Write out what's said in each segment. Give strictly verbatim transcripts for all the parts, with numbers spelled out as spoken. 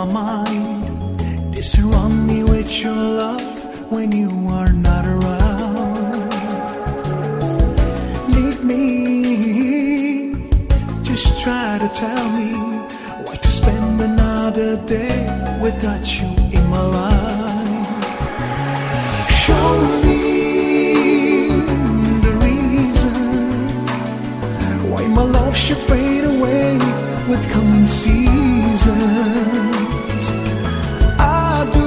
my mind. They surround me with your love when you are not around. Leave me, just try to tell me why to spend another day without you in my life. Show me the reason why my love should fade away with coming seasons. I do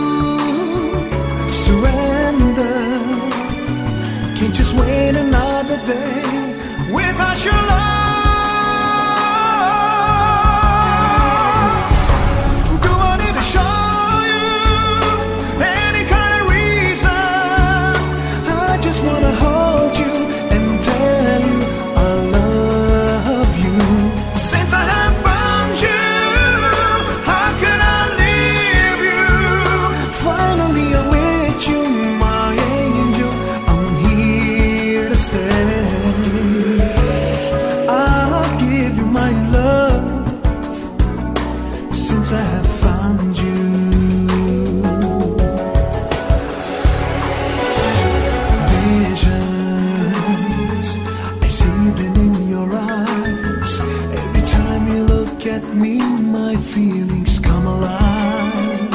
surrender. Can't just wait another day without your love. Do I need to show you any kind of reason? I just wanna hold you and tell you I love you. Since I have found you, how could I leave you? Finally I'm with you, my angel. I'm here to stay. I'll give you my love since I have found you. Visions, I see them in your eyes. Every time you look at me, my feelings come alive.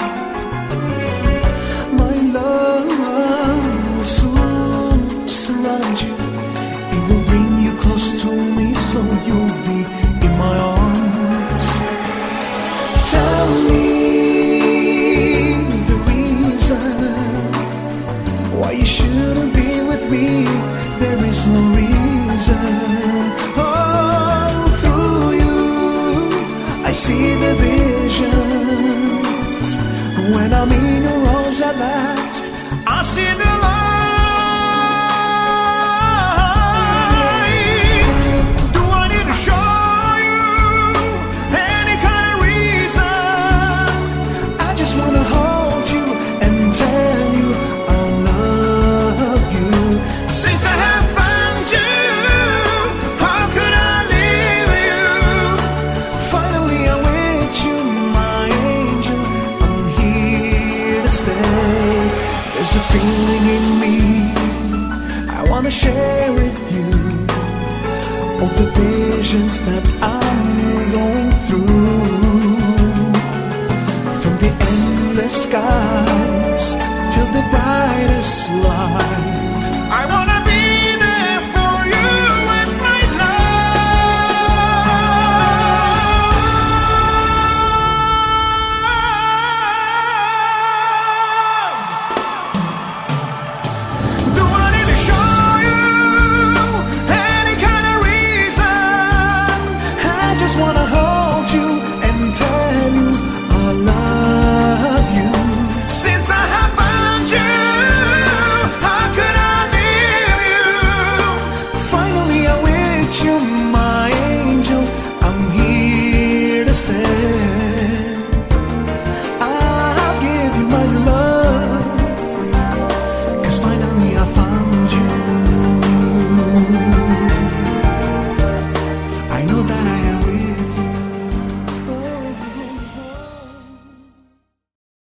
My love will soon surround you. It will bring you close to me, so you'll be in my arms. Tell me the reason why you shouldn't be with me. There is no reason. Oh, through you I see the visions. When I'm in your arms at last, I see the light. Do I need to show you any kind of reason? I just wanna hold you and tell you I love you. Since I have found you, how could I leave you? Finally I'm with you, my angel. I'm here to stay. There's a feeling in me I wanna share with you. All the visions that I'm going through, from the endless skies till the brightest light. I wanna